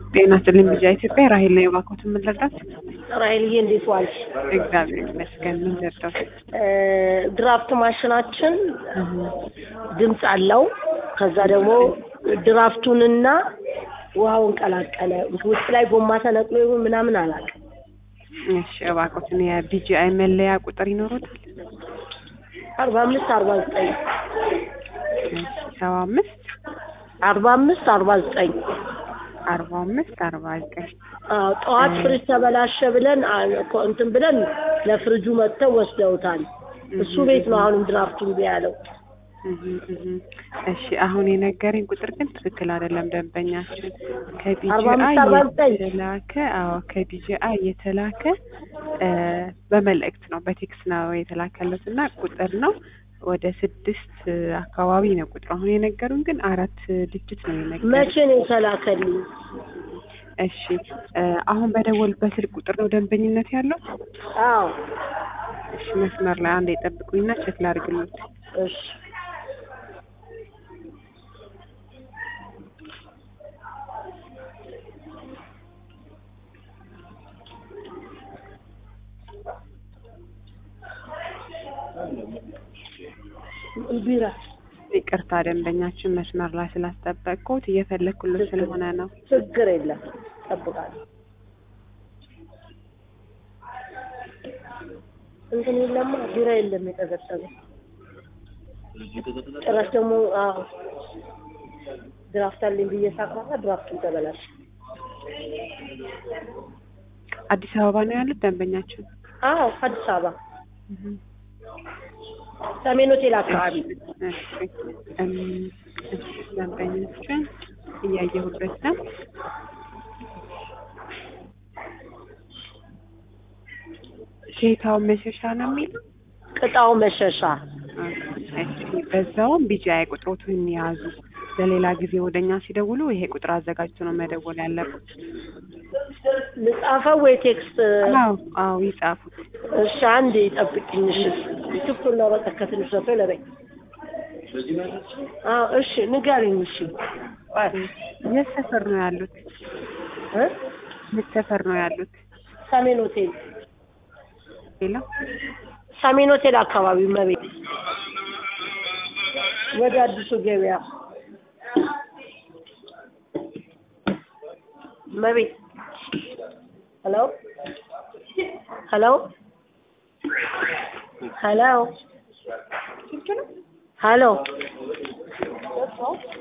ጤና ይስጥልኝ ልጅ ኢትዮጵያ ራሄል ነው የባኮት ምንለዳት ራሄልዬ እንዴት ዋልሽ? እግዚአብሔር ይመስገን ምን ዘርተው ድራፍት ማሽናችን ድምጽ አለው። ከዛ ደግሞ ድራፍቱንና ውሃውን ቀላቀለ። ውስጥ ላይ ጎማ ተነቅሎ ይሁን ምናምን አላውቅም። እሺ እባክዎትን የቢጂአይ መለያ ቁጥር ይኖሩታል? 45 49 75 45 49 45 ጠዋት ፍሪጅ ተበላሸ ብለን እንትን ብለን ለፍሪጁ መጥተው ወስደውታል። እሱ ቤት ነው አሁን ድራፍቱን ቢያለው። እሺ አሁን የነገረኝ ቁጥር ግን ትክክል አይደለም። ደንበኛችን ከቢጂአይ የተላከ በመልእክት ነው በቴክስት ነው የተላከለትና ቁጥር ነው ወደ 6 አካባቢ ነው ቁጥሩ። አሁን የነገሩን ግን 4 ዲጂት ነው የነገሩን። መቼ ነው የተላከልኝ? እሺ አሁን በደወልበት ስልክ ቁጥር ነው ደንበኝነት ያለው? አዎ። እሺ መስመር ላይ አንዴ ጠብቁኝና ቼክ ላድርግልዎት። እሺ ቢራ ይቅርታ ደንበኛችን መስመር ላይ ስላስጠበቅኩት እየፈለኩልዎት ስለሆነ ነው። ችግር የለም ጠብቃለሁ። እንትን የለም ቢራ የለም የተገጠመ ጭራሽ ደግሞ ድራፍት አለኝ ብዬ ሳቅራራ ድራፍቱን ተበላሽ። አዲስ አበባ ነው ያሉት ደንበኛችን? አዎ አዲስ አበባ ሰሜን ሆቴል አካባቢ። ደንበኛችን እያየሁበት ነው። ጌታው መሸሻ ነው የሚለው? ቅጣው መሸሻ። በዛውም ቢጂአይ ቁጥሮቱን ያዙ። ለሌላ ጊዜ ወደኛ ሲደውሉ ይሄ ቁጥር አዘጋጅቶ ነው መደወል ያለበት። ልጻፈው ወይ ቴክስት? አዎ ይጻፉት። እሺ አንዴ ጠብቂኝ። እሺ ትኩር ነው በቃ ከትንሽ ሰው ለበይ። እሺ ንገሪኝ። እሺ የት ሰፈር ነው ያሉት? የት ሰፈር ነው ያሉት? ሰሜን ሆቴል። ሄሎ ሰሜን ሆቴል አካባቢ መቤት ወደ አዲሱ ገበያ መቤት። ሄሎ ሄሎ ሄሎ ሄሎ